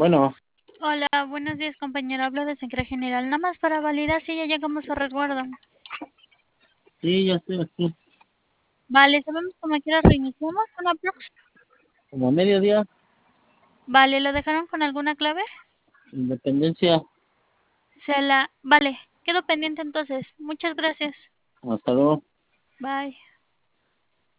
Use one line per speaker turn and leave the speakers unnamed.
Bueno,
Hola, buenos días, compañero. Hablo de Secretaría General. Nada más para validar si ya llegamos a resguardo.
sí, ya estoy aquí.
Vale, sabemos cómo quiera reiniciamos con la prox.
Como a mediodía,
Vale, ¿lo dejaron con alguna clave?
independencia.
Vale, quedo pendiente entonces. Muchas gracias.
Hasta luego.
Bye.